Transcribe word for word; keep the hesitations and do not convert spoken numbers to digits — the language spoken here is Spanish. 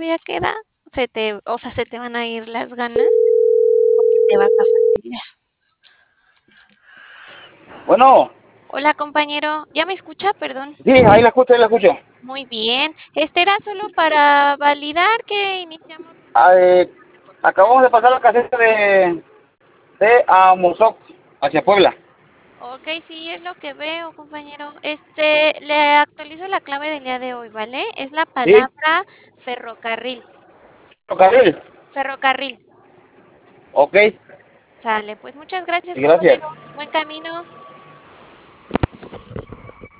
todavía queda, se te o sea, se te van a ir las ganas, porque te vas a fastidiar. Bueno, Hola, compañero, ¿ya me escucha? Perdón. sí, ahí la escucho, ahí la escucho. Muy bien. Este era solo para validar que iniciamos Ah, eh, la acabamos de cotización. pasar la caseta de, de Amozoc hacia Puebla. Okey, sí, es lo que veo, compañero. Este, le actualizo la clave del día de hoy, ¿vale? Es la Sí, palabra ferrocarril. ferrocarril. Ferrocarril. Ok, Sale, pues muchas gracias, gracias. compañero. Buen camino.